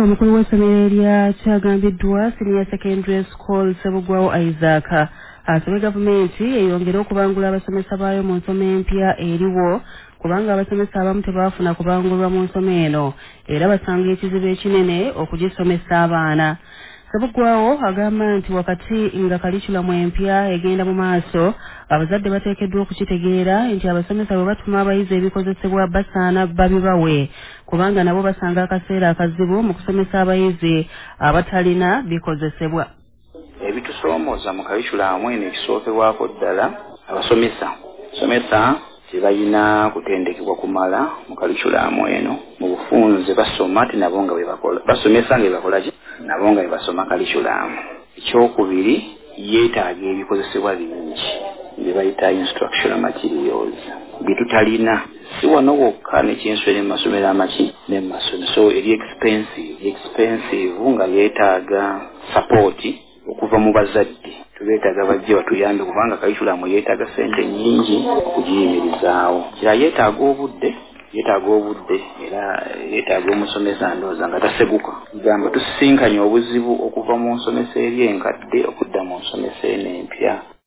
omukulu w'essomero lya Kyagambiddwa Senior Secondary School Sebugwawo Isaac asabye gavumenti eyongere okubangula abasomesa baayo mu nsoma empya eriwo kubanga abasomesa abamu tebaafuna kubangulwa mu nsoma eno era basanga ekizibu ekinene okugisomesa abaana. Sebugwawo agamba nti wakati nga kalikulamu empya egenda mu maaso abazadde bateekeddwa okukitegeera nti abasomesa bwe batuma abayizi ebikozesebwa basaana babibawe kubanga nabo basanga akaseera akazibu mu kusomesa abayizi abatalina bikozesebwa. Ebitusomooza mu kalikulamu eno ekisookerwako ddala abasomesa tebalina kutendekebwa kumala mu kalikulamu eno mu bufunze basoma ate nabo nga bwe bakola basomesa nga bwe bakola ki nabo nga bwe basoma kalikulamu. Ekyokubiri yeetaaga ebikozesebwa bingi bye bayita instructional materials bye tutalina si wano wokka n'ekyenswera mu masomero amaki ne mu masomero so eri expensive nga yeetaaga support okuva mu bazadde tubeetaaga bajje batuyambe kubanga kalikulamu yeetaaga ssente nnyingi okugiyimirizaawo. Kira yeetaaga obudde era yeetaaga omusomesa ndowooza nga taseguka gamba tusisinkanye obuzibu okuva mu nsomesa eri enkadde okudda mu nsomesa eno empya.